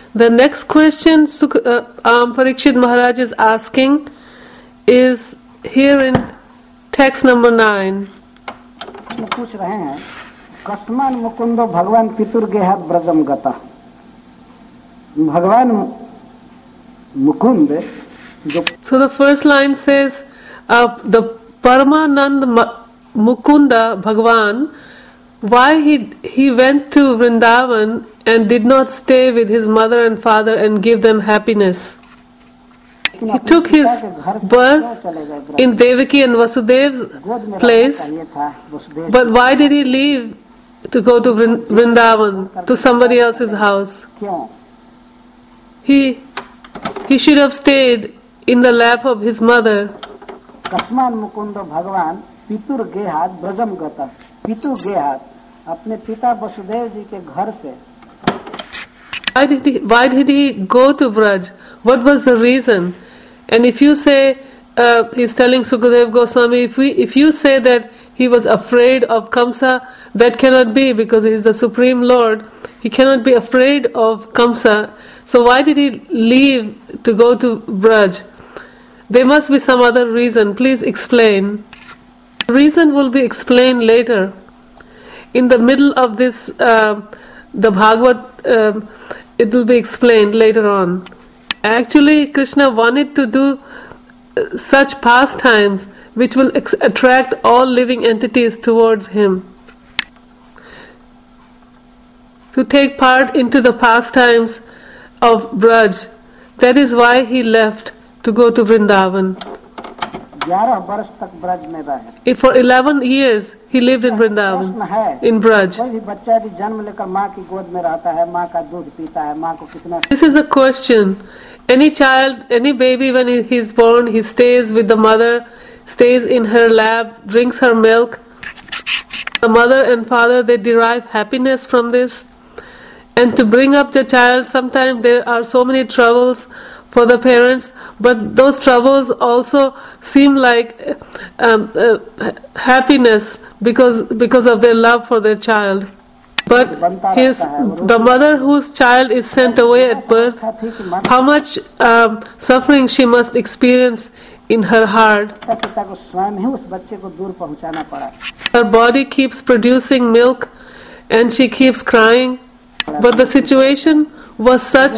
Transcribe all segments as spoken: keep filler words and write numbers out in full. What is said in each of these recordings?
The next question Suk- uh, um, Parikshit Maharaj is asking is here in text number nine. पूछ रहे हैं कस्मान मुकुंदो भगवान पितुर्गेह ब्रजम गता। भगवान मुकुंद जो So the first line says uh, the Paramanand Mukunda Bhagwan, why he he went to Vrindavan and did not stay with his mother and father and give them happiness. He took his birth in Devaki and Vasudev's place, but why did he leave to go to Vrindavan, to somebody else's house? He he should have stayed in the lap of his mother. कस्मान मुकुंदो भगवान पितुर गेहात ब्रजम गता। पितु गेहात अपने पिता वसुदेव जी के घर से Why did he, why did he go to Braj? What was the reason? And if you say, uh, he's telling Sukadev Goswami, if we, if you say that he was afraid of Kamsa, that cannot be, because he is the Supreme Lord. He cannot be afraid of Kamsa. So why did he leave to go to Braj? There must be some other reason. Please explain. The reason will be explained later. In the middle of this, uh, the Bhagavad, uh, it will be explained later on. Actually, Krishna wanted to do such pastimes which will ex- attract all living entities towards him. To take part into the pastimes of Braj. That is why he left to go to Vrindavan. ग्यारह वर्ष तक ब्रज में रहे। For eleven years he lived in Vrindavan, in Braj. कोई भी बच्चा यदि जन्म लेकर माँ की गोद में रहता है, माँ का दूध पीता है, माँ को कितना। This is a question. Any child, any baby, when he is born, he stays with the mother, stays in her lap, drinks her milk. The mother and father, they derive happiness from this. And to bring up the child, sometimes there are so many troubles for the parents, but those troubles also seem like um, uh, happiness because because of their love for their child. But his the mother whose child is sent away at birth, how much um, suffering she must experience in her heart. Her body keeps producing milk, and she keeps crying. But the situation was such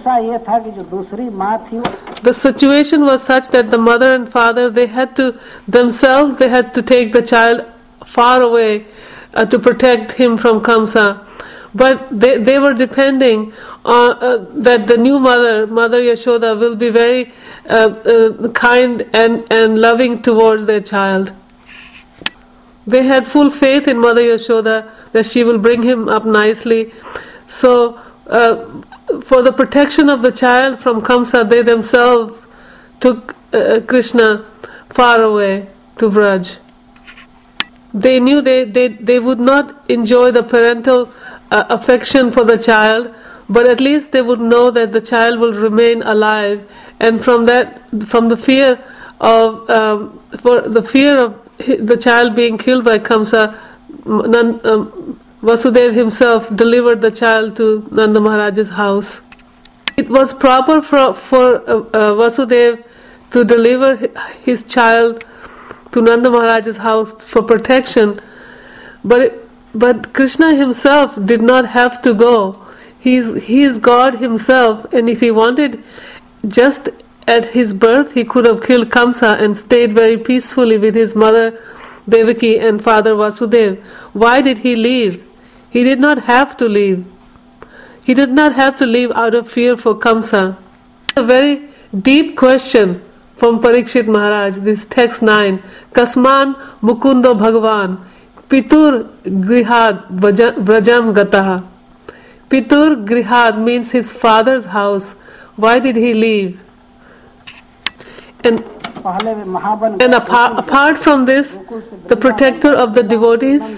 the situation was such that the mother and father, they had to themselves they had to take the child far away uh, to protect him from Kamsa. But they, they were depending on uh, that the new mother, Mother Yashoda, will be very uh, uh, kind and, and loving towards their child. They had full faith in Mother Yashoda that she will bring him up nicely. So, uh, for the protection of the child from Kamsa, they themselves took uh, Krishna far away to Braj. They knew they, they, they would not enjoy the parental uh, affection for the child, but at least they would know that the child will remain alive. And from that, from the fear of um, for the fear of the child being killed by Kamsa, Nand, um, Vasudeva himself delivered the child to Nanda Maharaj's house. It was proper for, for uh, uh, Vasudeva to deliver his child to Nanda Maharaj's house for protection, but it, but Krishna himself did not have to go. He is he is God himself, and if he wanted, just at his birth, he could have killed Kamsa and stayed very peacefully with his mother Devaki and father Vasudeva. Why did he leave? He did not have to leave. He did not have to leave out of fear for Kamsa. A very deep question from Parikshit Maharaj, this text nine. Kasman Mukundo Bhagavan Pitur Grihad Vrajam Gataha. Pitur Grihad means his father's house. Why did he leave? And, and apart, apart from this, the protector of the devotees,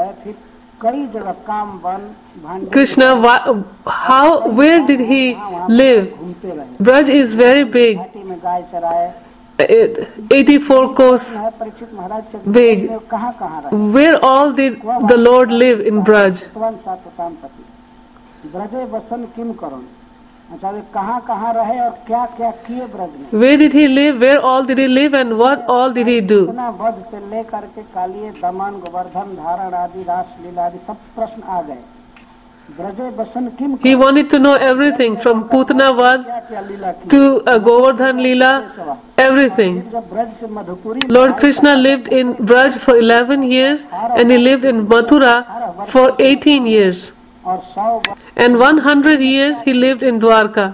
Krishna, how, where did he live? Braj is very big, eighty-four kos big. Where all did the Lord live in Braj? अच्छा, वे कहाँ कहाँ रहे और क्या क्या किए ब्रज में? Where did he live? Where all did he live and what all did he do? इतना वध से लेकर के कालिए दमन गोवर्धन धारण आदि रास लीला आदि सब प्रश्न आ गए। ब्रजे बसन किम, He wanted to know everything from Putana Vad क्या क्या लीला की, to uh, Govardhan Leela, everything. जब ब्रज से Madhupuri Lord Krishna lived in Braj for eleven years and he lived in Mathura for eighteen years. और सौ And one hundred years he lived in Dwarka.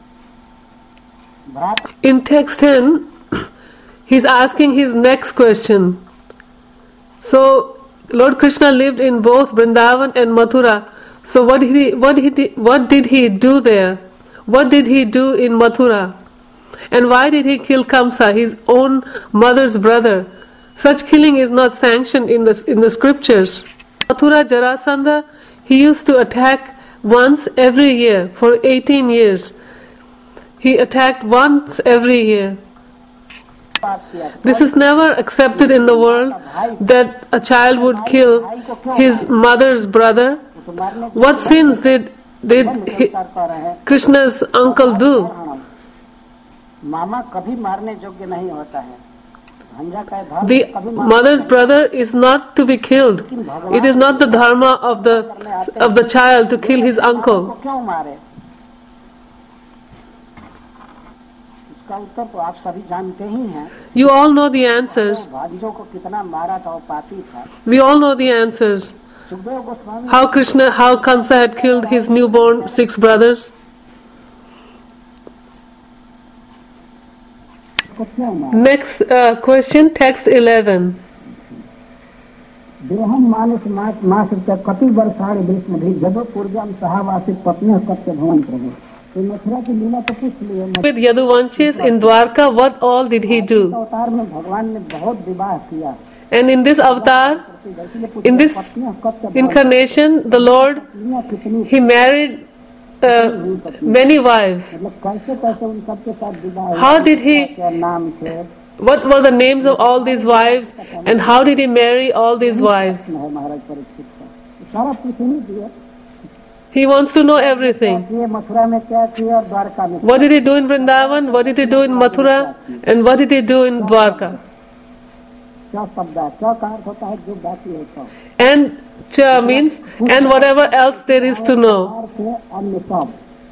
भ्रात In text ten, he's asking his next question. So, Lord Krishna lived in both Vrindavan and Mathura. So, what did he, what did he, what did he do there? What did he do in Mathura? And why did he kill Kamsa, his own mother's brother? Such killing is not sanctioned in the in the scriptures. Mathura Jarasandha, he used to attack once every year for eighteen years. He attacked once every year. बात किया, This is never accepted in the world that a child would kill his mother's brother. तो मारने What sins did did he, करता रहे। Krishna's uncle do? मामा कभी मारने योग्य नहीं होता है। भंजा का धर्म The कभी मारने mother's brother is not to be killed. It is not the dharma of the of the child to kill his uncle. को क्यों मारे? इसका उत्तर तो आप सभी जानते ही हैं। You all know the answers. भांजों को कितना मारा था, वो पापी था। We all know the answers. Sukhdev Goswami How Krishna, how Kamsa had killed his newborn six brothers. को क्यों मारा? Next uh, question, text eleven. देहम मानस मास मास कति वर्षाणि भीष्मधि जब पूर्वम सहावासित पत्नी सत्य भवन प्रभु। तो मथुरा की लीला तो पूछ लिए। With Yaduvanshis in Dwarka, what all did he do? अवतार में भगवान ने बहुत विवाह किया। And in this avatar, in this incarnation, the Lord, he married uh, many wives. मतलब कैसे कैसे उन सबके साथ विवाह हुआ? How did he, क्या नाम थे? what were the names of all these wives and how did he marry all these wives? है महाराज परीक्षित का सारा पूछने दिया। He wants to know everything. ये मथुरा में क्या किया और द्वारका में What did he do in Vrindavan? What did he do in Mathura? And what did he do in Dwarka? क्या शब्द है, क्या का अर्थ होता है जो बाकी है तो And cha means, and whatever else there is to know. से अन्य सब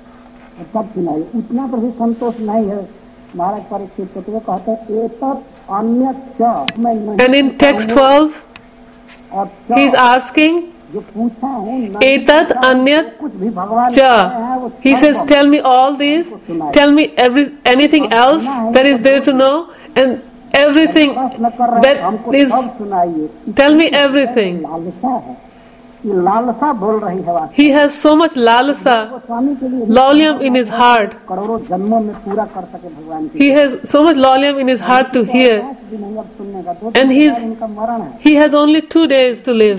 सब सुनाई, उतना पर भी संतोष नहीं है महाराज परीक्षित को। तो वो कहते हैं एतत् अन्य च मैं नहीं And in text twelve, और he is asking, जो पूछा हूँ नहीं Etat anyat कुछ भी भगवान cha. है वो He says, tell me all these, tell me every anything else that is there to know, and everything प्रश्न कर रहे हैं, that हमको is, सब सुनाइए। tell me everything. लालसा है, ये लालसा बोल रही है वास्तव He has so much lalasa, स्वामी के लिए lolium in his heart. करोड़ों जन्मों में पूरा कर सके भगवान की He has so much lolium in his heart to hear. भी नहीं अब सुनने का। दो And दिन he's- बाद इनका मरण है। He has only two days to live.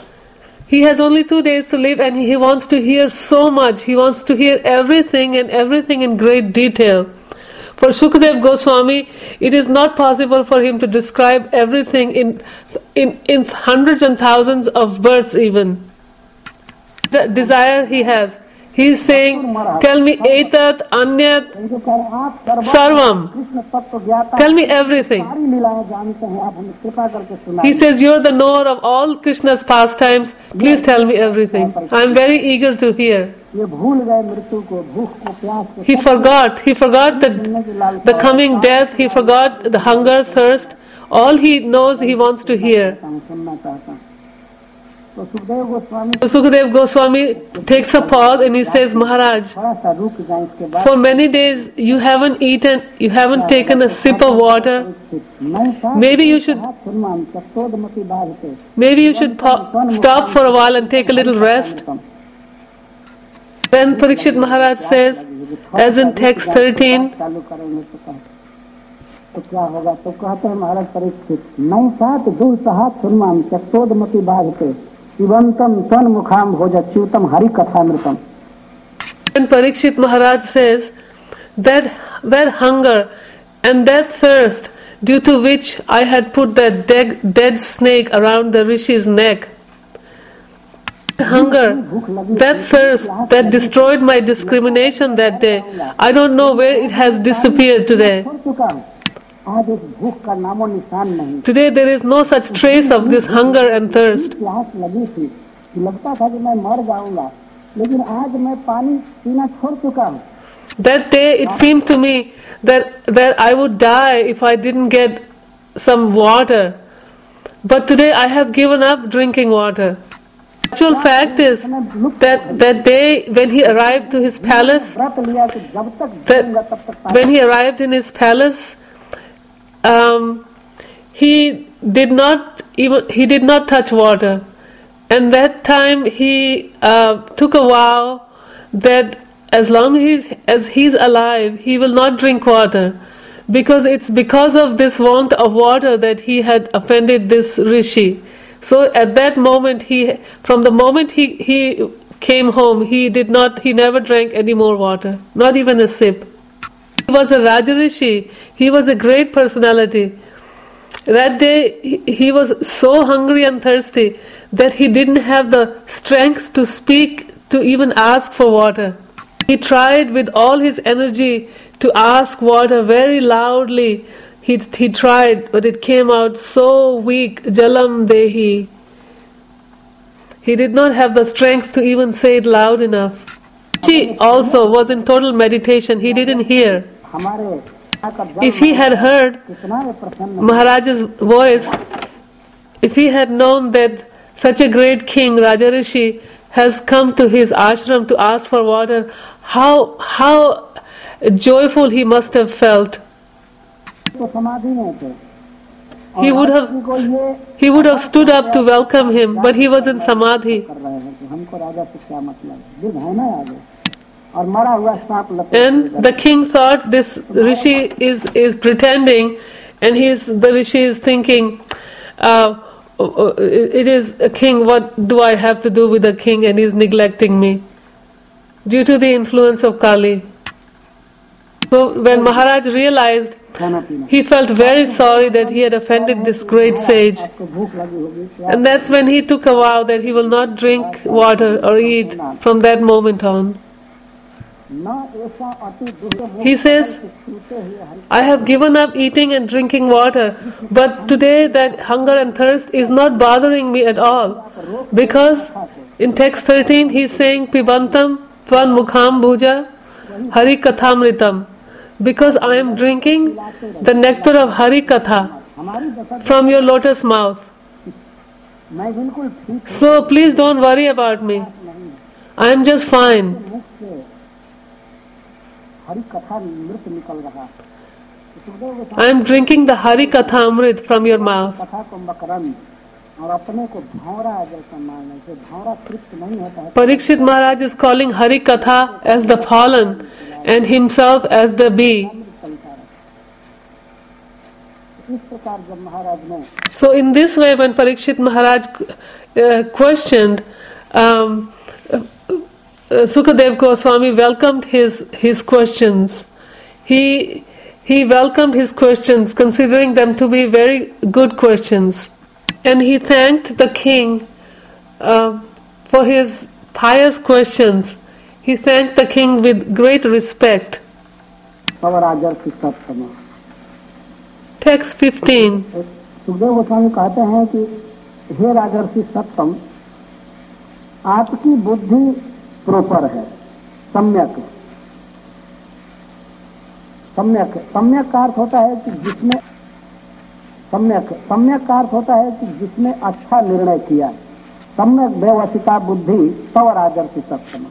He has only two days to live and he wants to hear so much. He wants to hear everything and everything in great detail. For Shukadev Goswami, it is not possible for him to describe everything in, in, in hundreds and thousands of births even. The desire he has. He is saying, tell me etat, anyat, इनको कह रहे हैं, आप सर्वज्ञ sarvam. Krishna तत्व ज्ञाता Tell me everything. सारी लीलाएं जानते हैं, आप हमें कृपा करके He सुनाइए। says, you're the knower of all Krishna's pastimes. Please tell me everything. I'm very eager to hear. ये भूल गए मृत्यु को, भूख को, प्यास को, He forgot. He forgot the, सुनने की लालसा the coming death. He forgot the hunger, thirst. All he knows, he wants to hear. मैं सुनना चाहता हूँ। तो Sukhdev Goswami So Sukadev Goswami takes a pause and he says, Maharaj, थोड़ा सा रुक जाए, इसके बाद for many days you haven't eaten, you haven't taken a sip of water. मैं था Maybe you should, सुनवान चतोदमती बाधते maybe you should pa- stop for a while and take a little rest. Then Parikshit Maharaj says, as in text thirteen, चालू करेंगे तो कहा तो क्या होगा? तो कहते हैं महाराज परीक्षित नहीं सात दूर सहात सुनवान चतोदमती बाधते शिवंतम तन मुखाम भोजच्युतम Hari कथामृतम। and Parikshit Maharaj says that that hunger and that thirst due to which I had put that dead, dead snake around the Rishi's neck, Hunger, that thirst, that destroyed my discrimination that day. I don't know where it has disappeared today. आज इस भूख का नामो निशान नहीं। Today there is no such trace of this hunger and thirst. प्यास लगी थी, लगता था कि मैं मर जाऊंगा, लेकिन आज मैं पानी पीना छोड़ चुका हूँ। That day it seemed to me that that I would die if I didn't get some water. But today I have given up drinking water. Actual fact is that that day when he arrived to his palace, that when he arrived in his palace, um, he did not even he did not touch water, and that time he uh, took a vow that as long as as he's alive, he will not drink water, because it's because of this want of water that he had offended this rishi. So at that moment, he from the moment he he came home, he did not he never drank any more water, not even a sip. He was a Rajarishi. He was a great personality. That day he, he was so hungry and thirsty that he didn't have the strength to speak, to even ask for water. He tried with all his energy to ask water very loudly. He, he tried, but it came out so weak. Jalam dehi. He did not have the strength to even say it loud enough. He also was in total meditation. He didn't hear. If he had heard Maharaj's voice, if he had known that such a great king, Rajarishi, has come to his ashram to ask for water, how how joyful he must have felt. He would have he would have stood up to welcome him, but he was in samadhi. And the king thought this rishi is is pretending, and he is the rishi is thinking, uh, it is a king. What do I have to do with a king? And he is neglecting me due to the influence of Kali. So when Maharaj realized, he felt very sorry that he had offended this great sage, and that's when he took a vow that he will not drink water or eat from that moment on. He says, I have given up eating and drinking water, but today that hunger and thirst is not bothering me at all, because in text thirteen he is saying, Pibantam Tvan Mukham Bhuja Hari Kathamritam, because I am drinking the nectar of Hari Katha from your lotus mouth. So please don't worry about me. I am just fine. I am drinking the Hari Katha Amrit from your mouth. Parikshit Maharaj is calling Hari Katha as the pollen and himself as the bee. So in this way, when Parikshit Maharaj uh, questioned, um, uh, Sukadev Goswami welcomed his his questions. He he welcomed his questions, considering them to be very good questions, and he thanked the king uh, for his pious questions. He thanked the king with great respect. Text fifteen. Sukhdev Goswami कहते हैं कि हे राजर्षि सत्तम, आपकी बुद्धि proper है, सम्यक सम्यक सम्यक का अर्थ होता है कि जिसने सम्यक सम्यक का अर्थ होता है कि जिसने अच्छा निर्णय किया। सम्यक व्यवसिता बुद्धि तव राजर्षि सत्तम।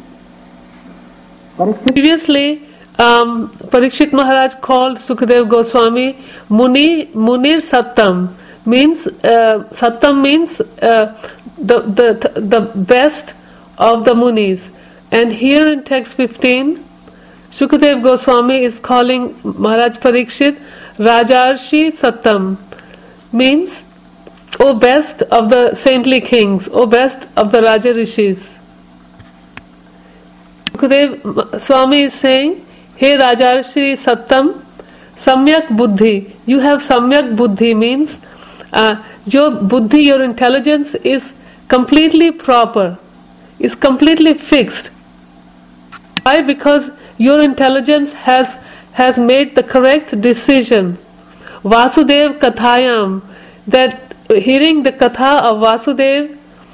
Previously, um, Parikshit Maharaj called Sukadev Goswami Muni Munir Sattam. Means uh, Sattam means uh, the the the best of the Munis. And here in text fifteen, Sukadev Goswami is calling Maharaj Parikshit Rajarshi Sattam. Means, O best of the saintly kings, O best of the Raja Rishis. Sukadev Swami is saying, Hey Rajarshi Sattam, Samyak Buddhi. You have Samyak Buddhi means uh, your Buddhi, your intelligence is completely proper. is completely fixed. Why? Because your intelligence has has made the correct decision. Vasudev Kathayam, that hearing the Katha of Vasudev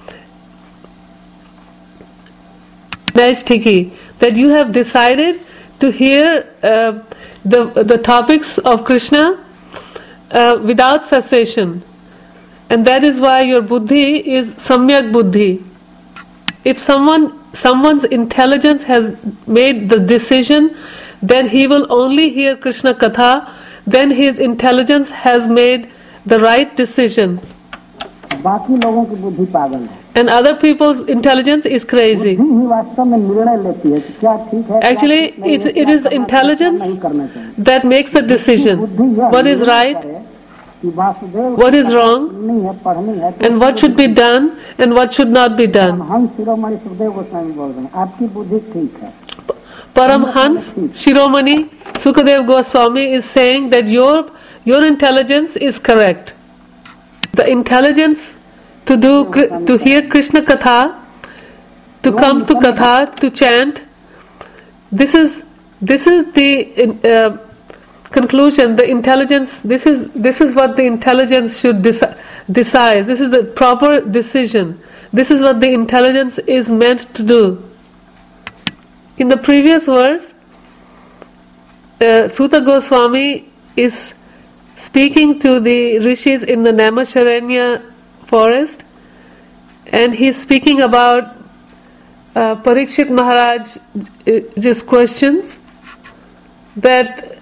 Naistiki, that you have decided to hear uh, the, the topics of Krishna uh, without cessation. And that is why your buddhi is samyak buddhi. If someone someone's intelligence has made the decision that he will only hear Krishna Katha, then his intelligence has made the right decision. बाकी लोगों की बुद्धि पागल है. And other people's intelligence is crazy. बुद्धि ही वास्तव में निर्णय लेती है कि क्या ठीक है. Actually, it, it is the intelligence that makes the decision. What is right, what is wrong, and what should be done, and what should not be done. हम शिरोमणि सुखदेव गोस्वामी बोल रहे हैं, आपकी बुद्धि ठीक है. Paramhans Shiromani Sukadev Goswami is saying that your your intelligence is correct. The intelligence to do to hear Krishna Katha, to come to Katha, to chant. This is this is the uh, conclusion. The intelligence. This is this is what the intelligence should deci- decide. This is the proper decision. This is what the intelligence is meant to do. In the previous verse, uh, Suta Goswami is speaking to the rishis in the Naimisharanya forest, and he is speaking about uh, Parikshit Maharaj's questions that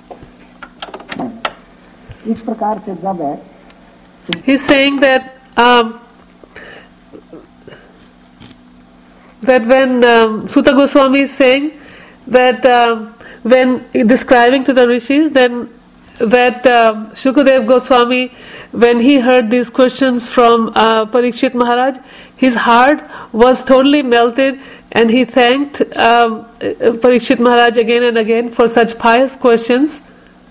इस प्रकार से जब है he is saying that um, that when um, Suta Goswami is saying that um, when describing to the rishis, then that um, Shukadev Goswami, when he heard these questions from uh, Parikshit Maharaj, his heart was totally melted, and he thanked um, Parikshit Maharaj again and again for such pious questions.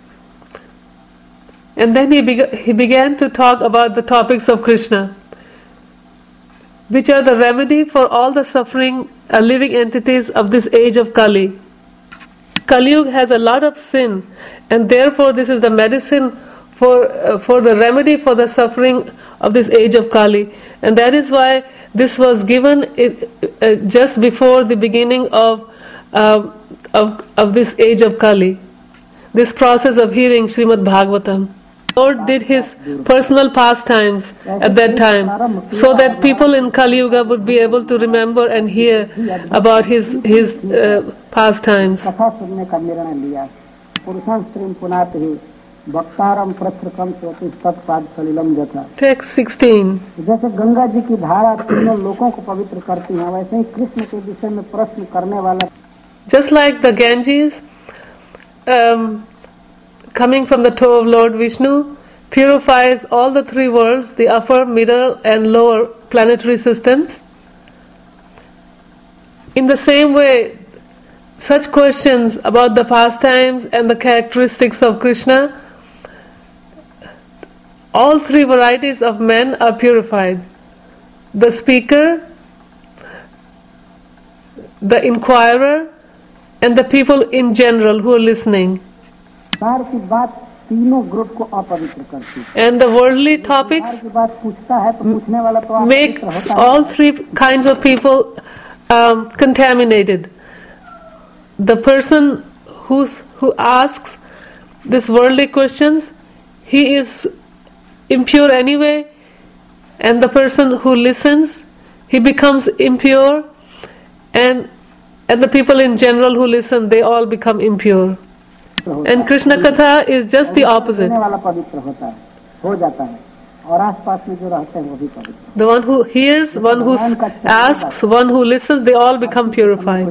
And then he, beg- he began to talk about the topics of Krishna, which are the remedy for all the suffering uh, living entities of this age of Kali. Kali Yuga has a lot of sin, and therefore this is the medicine for uh, for the remedy for the suffering of this age of Kali. And that is why this was given it, uh, just before the beginning of, uh, of of this age of Kali. This process of hearing Srimad Bhagavatam. Lord did his personal pastimes at that time, so that people in Kali Yuga would be able to remember and hear about his his uh, pastimes. कथा सुनने का निर्णय लिया. पुरुषां स्त्रीं पुनात ही वक्तारम प्रथृकम सोति तत्पाद सलिलम जथा. Text sixteen. जैसे गंगा जी की धारा तीनों लोगों को पवित्र करती है, वैसे ही कृष्ण के विषय में प्रश्न करने वाला. Just like the Ganges, um, coming from the toe of Lord Vishnu, purifies all the three worlds, the upper, middle and lower planetary systems. In the same way, such questions about the pastimes and the characteristics of Krishna, all three varieties of men are purified. The speaker, the inquirer, and the people in general who are listening. And the worldly topics makes all three kinds of people um, contaminated. The person who's, who asks these worldly questions, he is impure anyway, and the person who listens, he becomes impure, and and the people in general who listen, they all become impure. And Krishna Katha is just the opposite. The one who hears, one who asks, one who listens, they all become purified.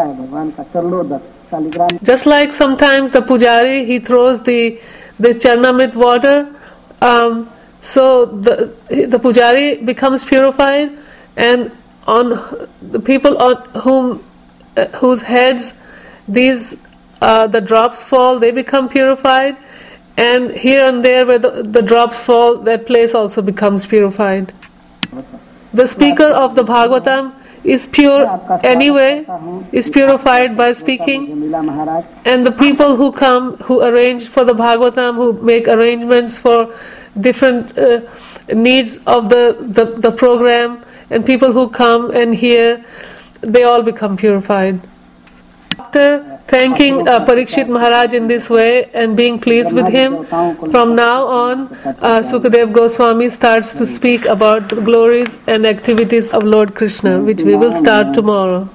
Just like sometimes the pujari, he throws the the charnamrit water, um, so the the pujari becomes purified, and on the people on whom uh, whose heads these uh, the drops fall, they become purified, and here and there where the, the drops fall, that place also becomes purified. The speaker of the Bhagavatam, is pure anyway, is purified by speaking. And the people who come, who arrange for the Bhagavatam, who make arrangements for different uh, needs of the, the, the program, and people who come and hear, they all become purified. After thanking uh, Parikshit Maharaj in this way and being pleased with him, from now on uh, Sukadev Goswami starts to speak about the glories and activities of Lord Krishna, which we will start tomorrow.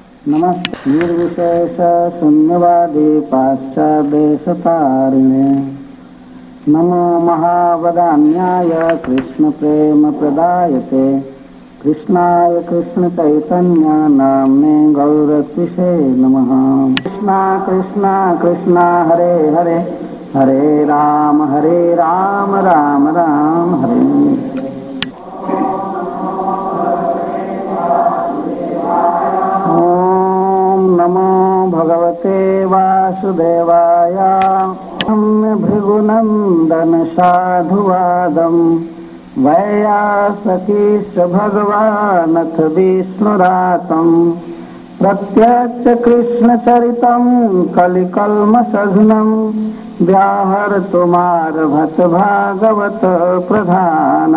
Namo Mahavadanyaya Krishna Prema Pradayate Krishnaya Krishna Chaitanya Namne Gauratise Namaha. Krishna Krishna Krishna Hare Hare Hare Ram Hare Ram Ram Ram Hare. Om Namo Bhagavate Vasudevaya. Bhrigunandan साधुवादम वैयासकीश भगवानथ विष्णुरातम प्रत्यक्ष कृष्ण चरितम कलिकल्म सघनम व्याहर तुमार भट भागवत प्रधान.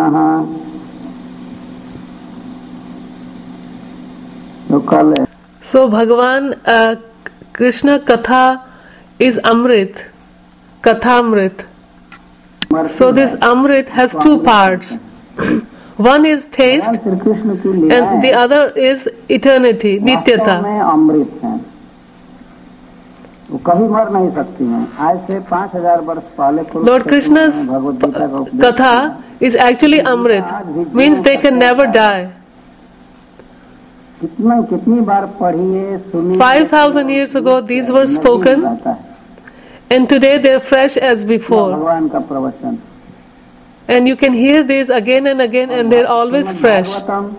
So Bhagavan uh, Krishna Katha is Amrit, Kathamrit. So this Amrit has two parts. One is taste and the other is eternity, Nityata. Lord Krishna's Katha is actually Amrit, means they can never die. Five thousand years ago these were spoken, and today they are fresh as before. And you can hear these again and again, and they are always fresh.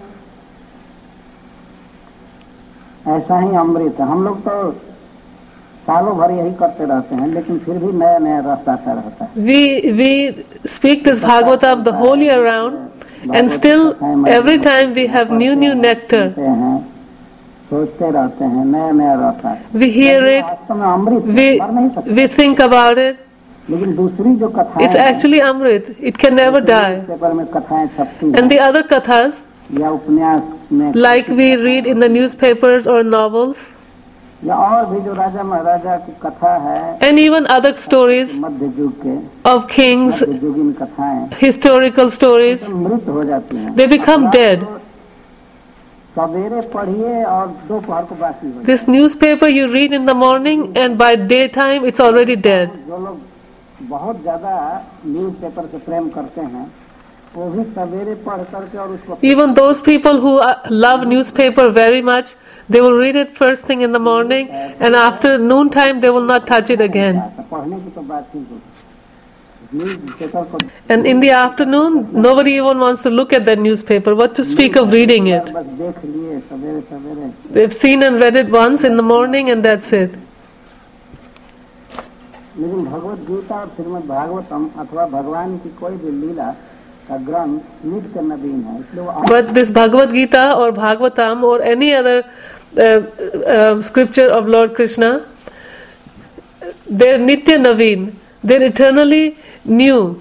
ऐसा ही अमृत हम लोग तो सालों भर यही करते रहते हैं, लेकिन फिर भी नया नया रस आता रहता है. We we speak this Bhagavatam the whole year round, and still every time we have new new nectar. सोचते रहते हैं नया नया रस आता है. We hear it, we we think about it. लेकिन दूसरी जो कथाएं It's actually Amrit. It can never die. Paper में कथाएं छपती हैं And the other kathas, या उपन्यास में like we read in the newspapers or novels, या और भी जो राजा महाराजा की कथा है, and even other stories मध्य युग के of kings, मध्ययुगीन कथाएं historical stories, मृत हो जाती हैं. they become dead. सवेरे पढ़िए और दोपहर को बासी हो. This newspaper you read in the morning, and by daytime it's already dead. जो लोग बहुत ज्यादा न्यूज़पेपर से प्रेम करते हैं, वो भी सवेरे पढ़ करके और उसको. Even those people who uh, love newspaper very much, they will read it first thing in the morning, and after noon time they will not touch it again. पढ़ने की तो बात ही नहीं. न्यूज़पेपर को And in the afternoon, nobody even wants to look at that newspaper. What to speak of reading it? बस देख लिए सवेरे सवेरे. They've seen and read it once in the morning, and that's it. लेकिन भगवत गीता और श्रीमद् भागवतम अथवा भगवान की कोई भी लीला का ग्रंथ नित्य नवीन है, इसलिए वो. But this Bhagavad Gita or Bhagavatam or any other uh, uh, scripture of Lord Krishna, they're Nitya Naveen. They're eternally new.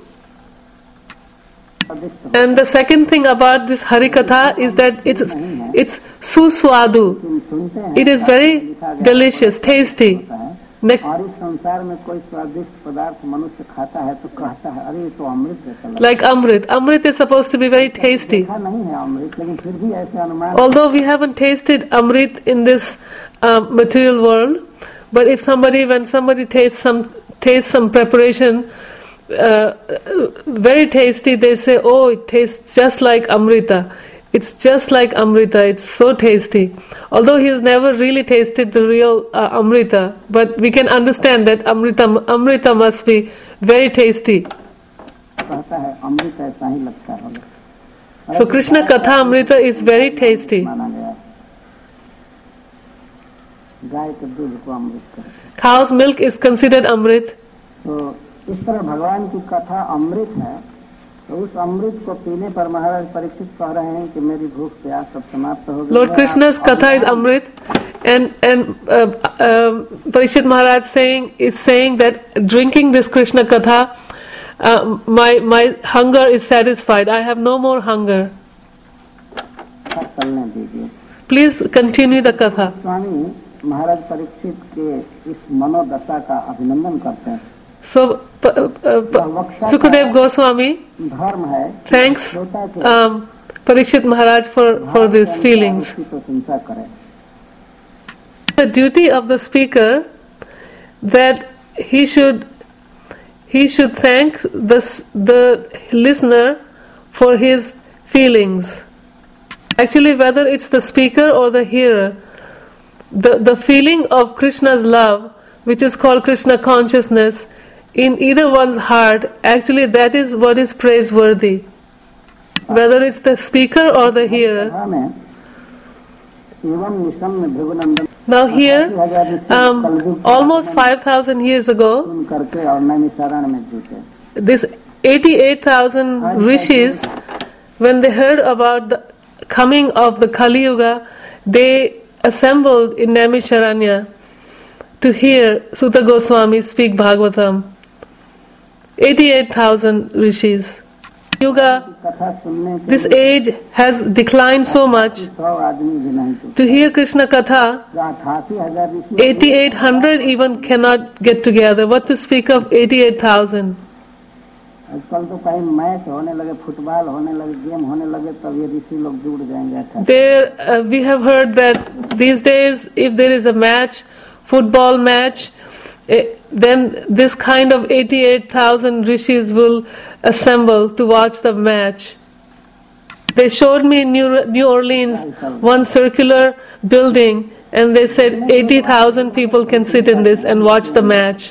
And the second thing about this Harikatha is that it's it's suswadu. It is very delicious, tasty. Ne- और इस संसार में कोई स्वादिष्ट पदार्थ मनुष्य खाता है तो कहता है अरे ये तो अमृत जैसा लगता है. like Amrit. Amrit is supposed to be very tasty. देखा नहीं है अमृत, लेकिन फिर भी ऐसे अनुमान. Although we haven't tasted Amrit in this uh, material world, but if somebody, when somebody tastes some tastes some preparation, uh, very tasty, they say, oh, it tastes just like Amrita. It's just like Amrita. It's so tasty. Although he has never really tasted the real uh, Amrita, but we can understand that Amrita, Amrita must be very tasty. कहता है अमृत ऐसा ही लगता है. So Krishna Katha Amrita is very tasty. माना गया है. गाय के दूध को अमृत कहते हैं. Cow's milk is considered Amrit. तो इस तरह भगवान की कथा अमृत है, तो उस अमृत को पीने पर महाराज परीक्षित कह रहे हैं कि मेरी भूख प्यास सब समाप्त हो गई। Lord Krishna's katha is Amrit, and and uh, uh, Parikshit Maharaj saying is saying that drinking this Krishna katha, uh, my my hunger is satisfied. I have no more hunger. चलने दीजिए। Please continue the katha. Swami Maharaj Parikshit के इस मनोदशा का अभिनंदन करते हैं। So uh, uh, Sukadev Goswami धर्म है, thanks um, Parikshit Maharaj for for these feelings. The duty of the speaker that he should he should thank the the listener for his feelings. Actually, whether it's the speaker or the hearer, the the feeling of Krishna's love, which is called Krishna consciousness, in either one's heart, actually that is what is praiseworthy. Whether it's the speaker or the hearer. Now here, um, almost five thousand years ago, this eighty-eight thousand rishis, when they heard about the coming of the Kali Yuga, they assembled in Naimisharanya to hear Suta Goswami speak Bhagavatam. eighty-eight thousand rishis. Yuga, this age has declined so much. To hear Krishna Katha, eighty-eight hundred even cannot get together. What to speak of eighty-eight thousand? There, uh, we have heard that these days, if there is a match, football match, eh, then this kind of eighty-eight thousand rishis will assemble to watch the match. They showed me in New, New Orleans one circular building, and they said eighty thousand people can sit in this and watch the match.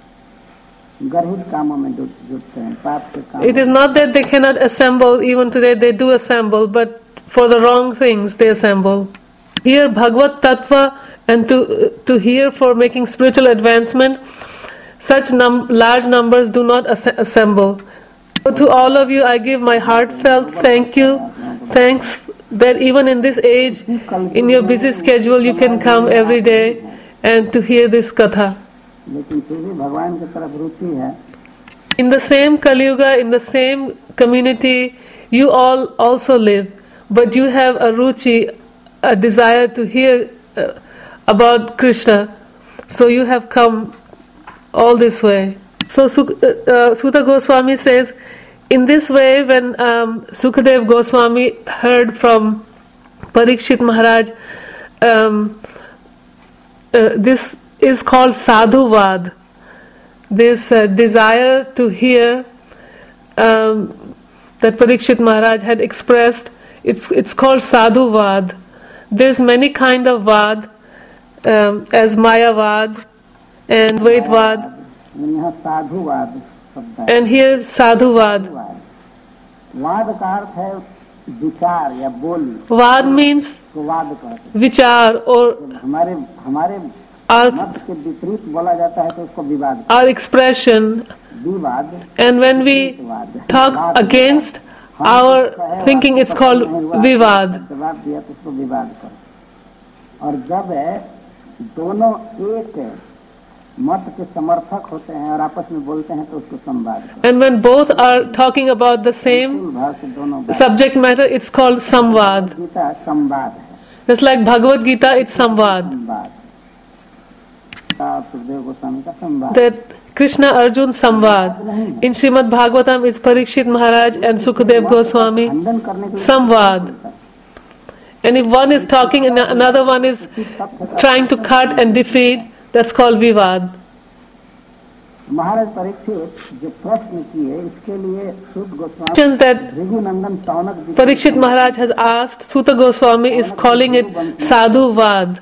It is not that they cannot assemble, even today they do assemble, but for the wrong things they assemble. Hear Bhagavad Tattva and to, to hear for making spiritual advancement, such num- large numbers do not as- assemble. So to all of you I give my heartfelt thank you, thanks that even in this age, in your busy schedule, you can come every day and to hear this katha. In the same Kali Yuga, in the same community, you all also live, but you have a ruchi, a desire to hear uh, about Krishna, so you have come all this way. So Suk- uh, uh, Suta Goswami says, in this way, when um, Sukadev Goswami heard from Parikshit Maharaj, um, uh, this is called sadhuvad, this uh, desire to hear um, that Parikshit Maharaj had expressed, it's it's called sadhuvad. There's many kind of vad, um, as mayavad and vaidvad, and here sadhuvad. Vad means vichar or our, our expression, and when we talk against our thinking, it's called vivad. And when both are talking about the same subject matter, it's called samvad. Just like Bhagavad Gita, it's samvad. That Krishna Arjun Samvad. In Srimad Bhagavatam is Parikshit Maharaj and Sukadev Goswami Samvad. And if one is talking and another one is trying to cut and defeat, that's called vivad. Questions that Parikshit Maharaj has asked, Suta Goswami is calling it sadhuvad.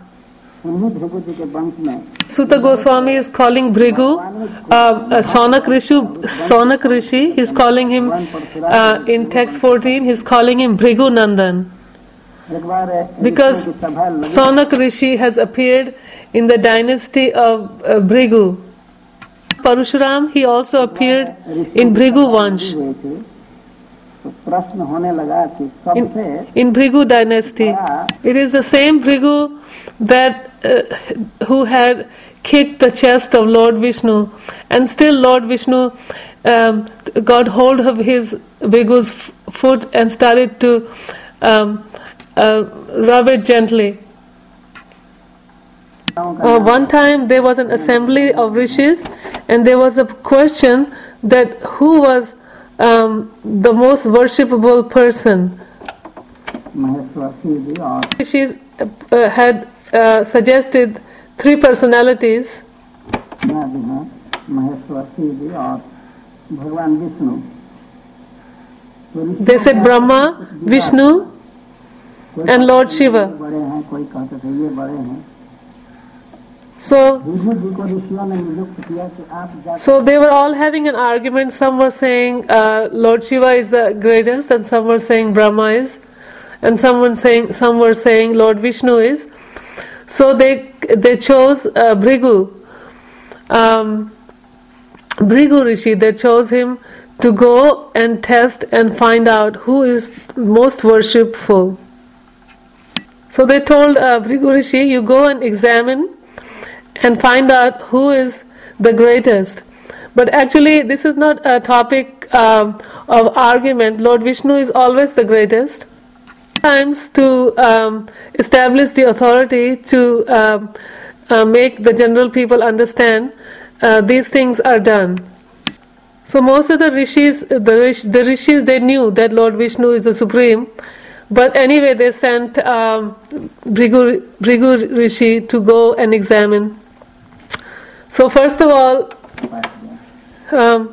Suta Goswami is calling Bhrigu, uh, uh, Sonak Rishi, Sonak Rishi, he's calling him, uh, in text fourteen, he's calling him Bhrigu Nandan. Because Sonak Rishi has appeared in the dynasty of uh, Bhrigu. Parashuram, he also appeared in Bhrigu Vansh. तो प्रश्न होने लगा कि In, सबसे in Bhrigu dynasty, it is the same Bhrigu that uh, who had kicked the chest of Lord Vishnu, and still Lord Vishnu um, got hold of his Bhrigu's f- foot and started to um, uh, rub it gently. Uh, one time there was an assembly of rishis, and there was a question that who was um, the most worshipable person. Maheshwar Shiv जी और Rishis uh, had uh, suggested three personalities. मैं भी हूँ महेश्वर शिव जी और भगवान विष्णु। तो ऋषि They said Brahma, Vishnu, कोई and Lord कहते हैं Shiva. ये बड़े हैं, कोई कहते थे ये बड़े हैं। So, विष्णु जी को ऋषियों ने नियुक्त किया कि आप जाकर so they were all having an argument. Some were saying uh, Lord Shiva is the greatest, and some were saying Brahma is, and someone saying some were saying Lord Vishnu is. So they they chose uh, Bhrigu, um, Bhrigu Rishi. They chose him to go and test and find out who is most worshipful. So they told uh, Bhrigu Rishi, you go and examine and find out who is the greatest. But actually, this is not a topic um, of argument. Lord Vishnu is always the greatest. Sometimes to um, establish the authority to um, uh, make the general people understand, uh, these things are done. So most of the rishis, the, rish, the rishis, they knew that Lord Vishnu is the supreme. But anyway, they sent um, Bhrigu, Bhrigu Rishi to go and examine. So first of all, um,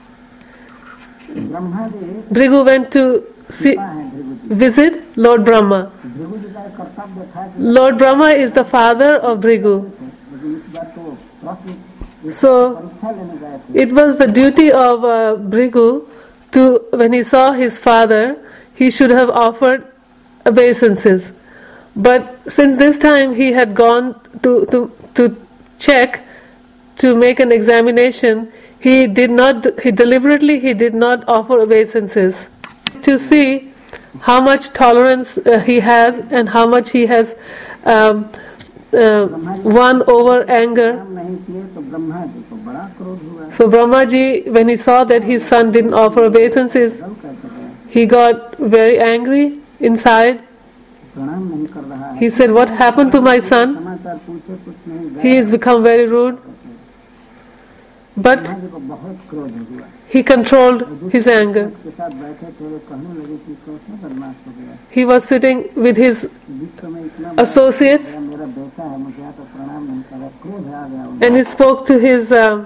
Brahma ji Bhrigu went to see, पिता हैं भृगु जी। visit Lord Brahma. Bhrigu जी का एक कर्तव्य था कि Lord Brahma is the father of Bhrigu. लेकिन इस बार तो प्रश्न So परीक्षा लेने गए थे। it was the duty of uh, Bhrigu to, when he saw his father, he should have offered obeisances. But since this time he had gone to, to, to check, to make an examination, he did not, he deliberately he did not offer obeisances. To see how much tolerance uh, he has and how much he has um, uh, won over anger. काम नहीं किए तो ब्रह्मा जी को बड़ा क्रोध हुआ। So Brahmaji, when he saw that his son didn't offer obeisances, जब कहते हैं he got very angry inside. प्रणाम नहीं कर रहा है। He said, what happened to my son? समाचार पूछे कुछ नहीं गए। He has become very rude. But Brahma ji को बहुत क्रोध हुआ। he controlled his anger. उसके साथ बैठे थे वे कहने लगे कि कैसे बदमाश हो गया। He was sitting with his विश्व में इतना बड़ा associates मेरा मेरा बेटा है मुझे यहाँ तो प्रणाम नहीं कर रहा। क्रोध आ गया उनको। and he spoke to his uh,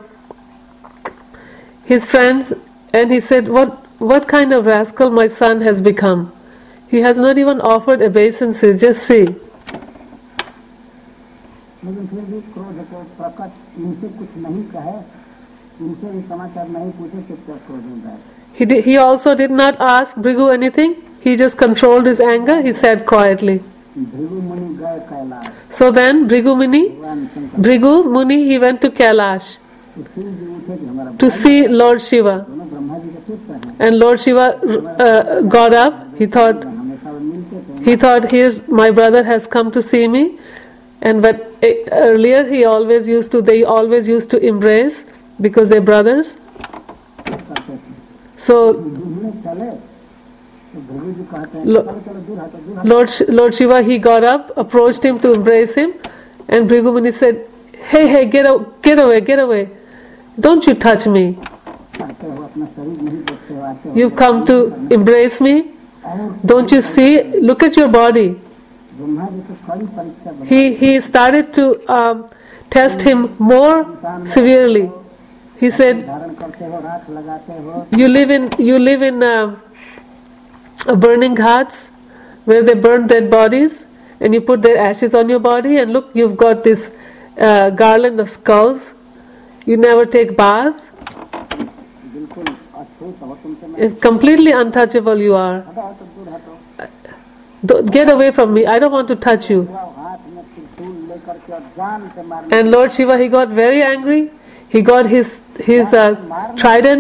his friends, and he said, what what kind of rascal my son has become. He has not even offered obeisances, just see. लेकिन फिर भी क्रोध को प्रकट इनसे कुछ नहीं कहे, इनसे भी समाचार नहीं पूछे, चुपचाप क्रोध में बैठ। He did, he also did not ask Bhrigu anything. He just controlled his anger. He said quietly. Bhrigu मुनि गए Kailash. So then Bhrigu Muni, भगवान Shankar Bhrigu Muni, he went to Kailash तो शिव जी उठे कि हमारा to see Lord Shiva. दोनों ब्रह्मा जी के शिष्य हैं। And Lord Shiva uh, got up. He thought, हमेशा वो मिलते थे। he thought, here's my brother has come to see me. And but uh, earlier he always used to, they always used to embrace because they're brothers. करते थे। So दूल्हे चले तो भृगु जी कहते हैं लो- चलो चलो दूर हटो दूर हटो। Lord, Sh- Lord Shiva, he got up, approached him to embrace him, and Bhrigu Muni said, hey, hey, get, o- get away, get away. Don't you touch me. आते हो अपना शरीर नहीं देखते हो, आते हो You've come to embrace me. और Don't you see? Look at your body. Brahma ji को कड़ी परीक्षा बना। He, he started to um, test him more severely. He said, धारण करते हो, राख लगाते हो, you live in, you live in uh, uh, burning ghats where they burn dead bodies, and you put their ashes on your body, and look, you've got this uh, garland of skulls. You never take bath. बिल्कुल अछूत हो तुमसे। मैं It's completely untouchable you are. हटो हटो दूर हटो। Don't, get away from me. I don't want to touch you. हुआ हाथ में त्रिशूल लेकर के और जान से मारने And Lord Shiva, he got very angry. He got his his uh, trident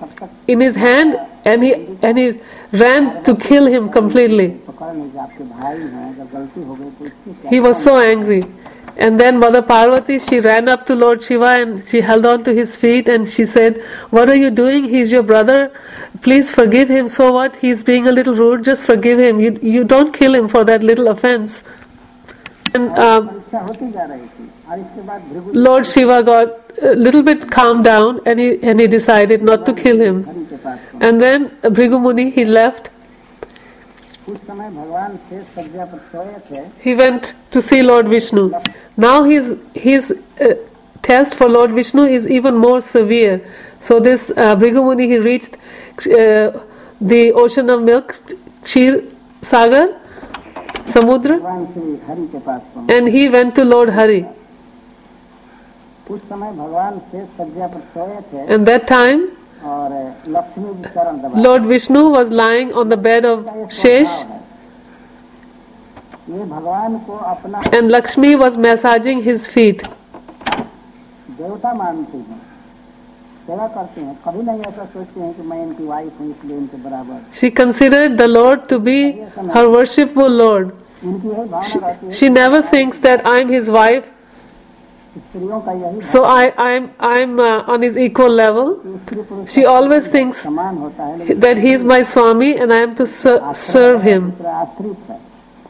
तब तक in his hand, and he and he ran to kill him completely. पकड़ नहीं कि आपके भाई हैं, अगर गलती हो गई तो इससे क्या? He was so angry. And then Mother Parvati, she ran up to Lord Shiva and she held on to his feet and she said, "What are you doing? He's your brother. Please forgive him." "So what? He's being a little rude. Just forgive him. You you don't kill him for that little offense." And uh, परीक्षा होती जा रही थी और इसके बाद Bhrigu Lord Shiva got a little bit calmed down and he and he decided not to kill him. Hari के पास पहुंचे। And then uh, Bhrigu Muni, he left. उस समय भगवान शेष सज्जा पर सोए थे। He went to see Lord Vishnu. Now his his uh, test for Lord Vishnu is even more severe. So this uh, Bhrigu Muni, he reached uh, the ocean of milk, Kshir Sagar, Samudra, भगवान श्री हरि के पास पहुंचे। and he went to Lord Hari. उस समय भगवान शेष सज्जा पर सोए थे And that time और लक्ष्मी जी चरण दबा Lord Vishnu was lying on the bed of Shesh ये भगवान को अपना and Lakshmi was massaging his feet. देवता मानते हैं, सेवा करते हैं, कभी नहीं ऐसा सोचते हैं कि मैं इनकी वाइफ हूँ इसलिए इनके बराबर। She considered the Lord to be her worshipful Lord. इनकी यही भावना रहती है She never thinks that I'm his wife, स्त्रियों का यही so I, I'm, I'm uh, on his equal level. भाव स्त्री पुरुष She always thinks समान होता है, लेकिन that he is my Swami and I am to ser- serve him. दूसरा आश्रित है।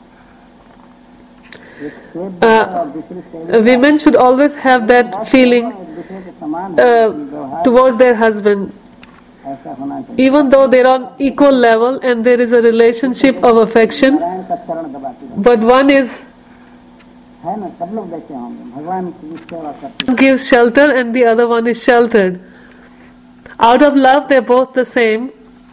एक सेवक और दूसरी सेविका Uh, women should always have that feeling एक दूसरे के समान uh, व्यवहार towards their husband, ऐसा होना चाहिए। even though they're on equal level and there is a relationship of affection, Narayan का चरण दबाती है but one is है ना, सब लोग देखे होंगे, भगवान की सेवा करते हैं। gives shelter and the other one is sheltered. Out of love, they're both the same,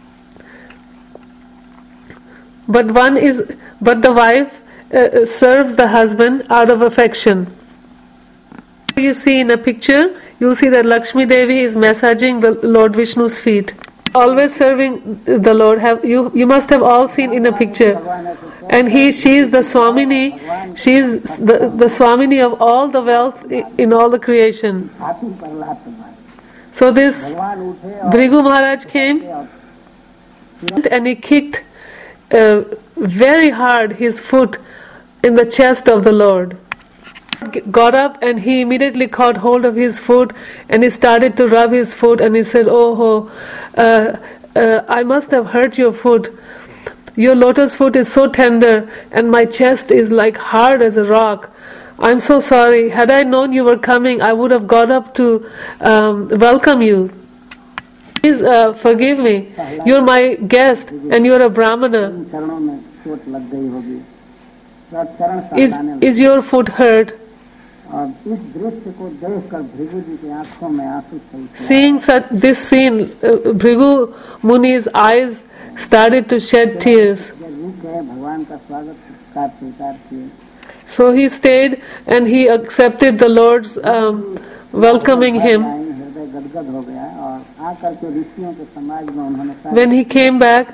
but one is, but the wife uh, serves the husband out of affection. You see in a picture, you'll see that Lakshmi Devi is massaging the Lord Vishnu's feet, always serving the Lord. Have you? You must have all seen in a picture. And he, she is the Swamini. She is the, the Swamini of all the wealth i- in all the creation. हाथी पर लात मारी, So this भगवान उठे और Bhrigu Maharaj came and he kicked uh, very hard his foot in the chest of the Lord. G- Got up and he immediately caught hold of his foot and he started to rub his foot and he said, "Oh, uh, uh, I must have hurt your foot. Your lotus foot is so tender and my chest is like hard as a rock. I'm so sorry. Had I known you were coming, I would have got up to um, welcome you. Please uh, forgive me. You're my guest and you're a Brahmana. इन चरणों में चोट लग गई होगी, तो चरण Is, सहलाने लगे। is your foot hurt?" और इस दृश्य को देखकर भृगु जी की आंखों में आंसू छलके Seeing such, this scene, uh, Bhrigu Muni's eyes started to shed tears. जब रुके भगवान का स्वागत सत्कार स्वीकार किए, So he stayed and he accepted the Lord's um, welcoming him. हृदय गदगद हो गया और आकर के ऋषियों के समाज में उन्होंने सारे When he came back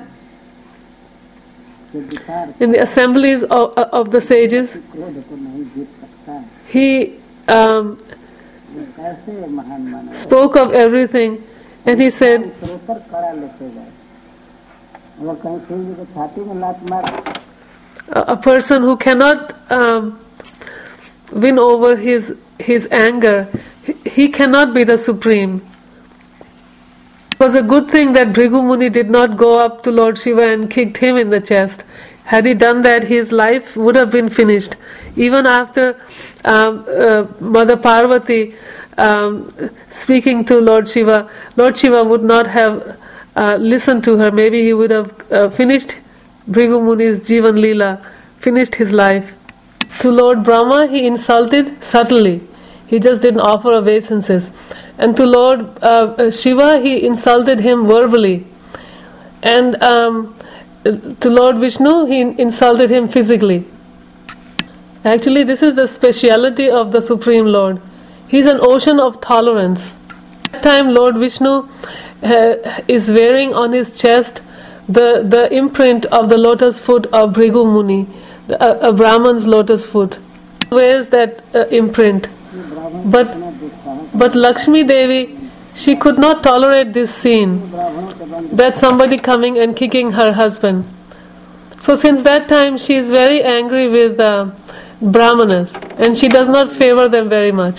विचार in the assemblies of, of the sages, क्रोध को नहीं जीत सकता है, he um, ये कैसे महान माना spoke of everything and he said, स्रोतर कड़ा लेते गए, अगर कहीं शिव जी को छाती में लात मार a, a person who cannot um, win over his, his anger, he, he cannot be the supreme. It was a good thing that Bhrigu Muni did not go up to Lord Shiva and kicked him in the chest. Had he done that, his life would have been finished. Even after um, uh, Mother Parvati um, speaking to Lord Shiva, Lord Shiva would not have uh, listened to her. Maybe he would have uh, finished Bhrigu Muni's Jivan Leela, finished his life. To Lord Brahma, he insulted subtly. He just didn't offer obeisances. And to Lord uh, Shiva, he insulted him verbally. And um, to Lord Vishnu, he insulted him physically. Actually, this is the speciality of the Supreme Lord. He's an ocean of tolerance. At that time, Lord Vishnu uh, is wearing on his chest the, the imprint of the lotus foot of Bhrigu Muni, the, a, a Brahman's lotus foot. He wears that uh, imprint. But but Lakshmi Devi, she could not tolerate this scene, that somebody coming and kicking her husband. So since that time she is very angry with uh, Brahmanas, and she does not favor them very much.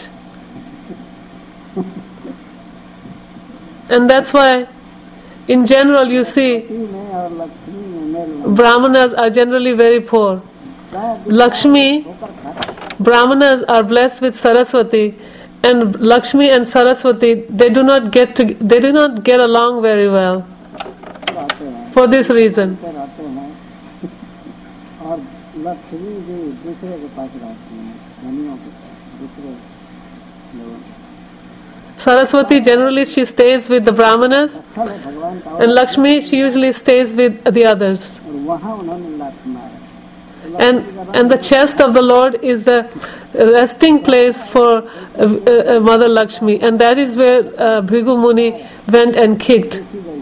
And that's why in general you see Brahmanas are generally very poor. Lakshmi, Brahmanas are blessed with Saraswati, and Lakshmi and Saraswati, they do not get to, they do not get along very well. For this reason. Saraswati generally she stays with the Brahmanas, and Lakshmi she usually stays with the others. And and the chest of the Lord is the resting place for uh, uh, Mother Lakshmi, and that is where uh, Bhrigu Muni went and kicked.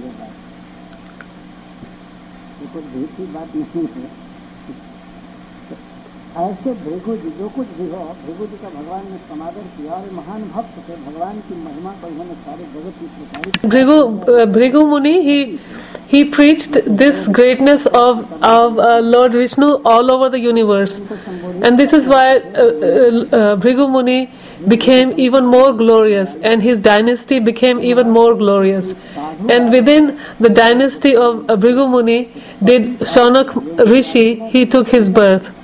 ऐसे भृगु जी जो कुछ भी हो, भृगु जी का भगवान ने समादर किया और महान भक्त थे, भगवान की महिमा को इन्होंने सारे जगत की प्रचारित। Bhrigu uh, Bhrigu Muni, he he preached this greatness of of uh, Lord Vishnu all over the universe, and this is why uh, uh, uh, Bhrigu Muni became even more glorious, and his dynasty became even more glorious. And within the dynasty of uh, Bhrigu Muni, did Shaunak Rishi, he took his birth.